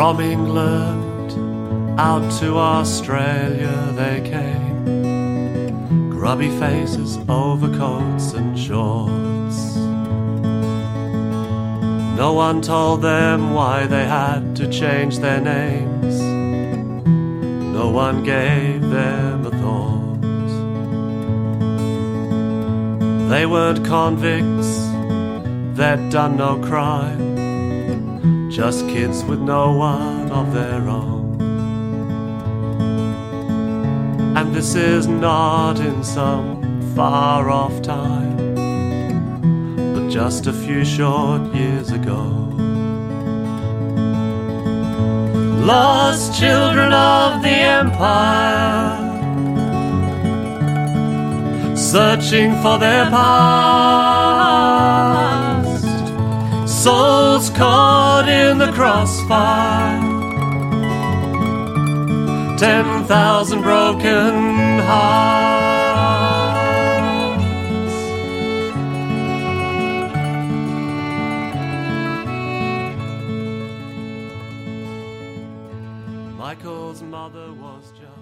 From England out to Australia they came, grubby faces, overcoats and shorts. No one told them why they had to change their names. No one gave them a thought. They weren't convicts, they'd done no crime, just kids with no one of their own. And this is not in some far-off time, but just a few short years ago. Lost children of the empire, searching for their past, souls caught in the crossfire, 10,000 broken hearts. Michael's mother was just